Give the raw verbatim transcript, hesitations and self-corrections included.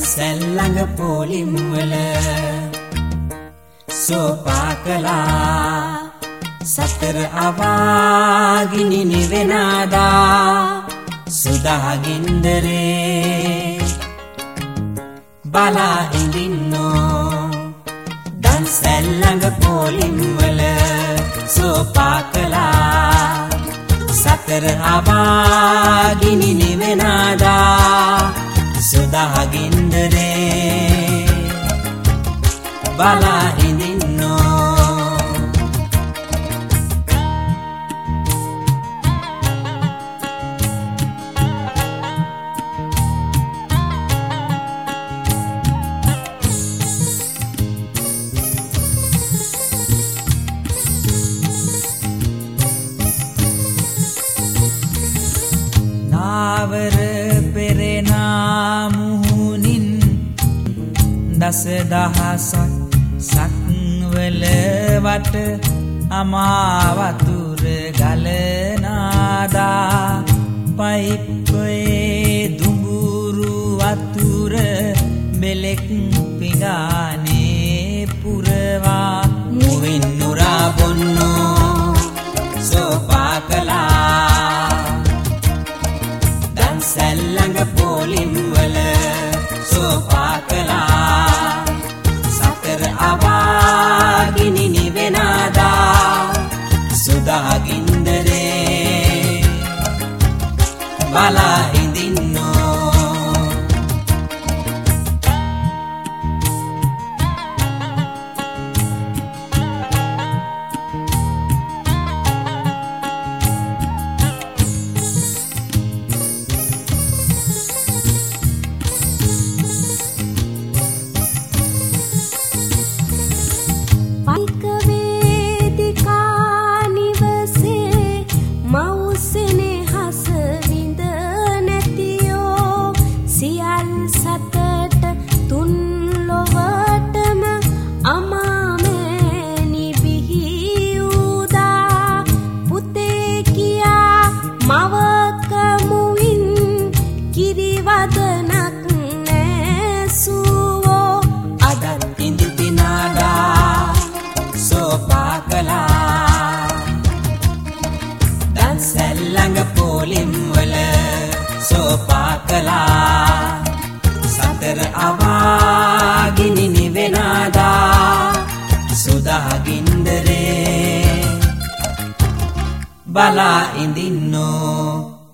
දන්සැල් ළඟ පොලිම් වල සෝපාකලා සතර අවාගිනි නිවෙනාදා සුදාගින්දරේ බලා ඉඳින්නෝ දන්සැල් ළඟ පොලිම් වල සෝපාකලා සතර අවාගිනි නිවෙනාදා සුදාගින්දරේ බලා ඉඳින්නෝ නාවර පෙරෙනා මුහුණින් දස දහසක් සක්වල වට අමාවතුර ගලනාදා පයිප්පේ දුඹුරු වතුර බෙලෙක් පිඟානේ පුරවා මුවින් නුරා බොන්නෝ සෝපාකලා දන්සැල් ළඟ පොලිම් වල සෝපාකලා සතර අවාගිනි නිවෙනාදා සුදාගින්දරේ බලා ඉඳින්නෝ දන්සැල් ළඟ පොලිම් වල සෝපාකලා සතර අවාගිනි නිවෙනාදා සුදාගින්දරේ බලා ඉඳින්නෝ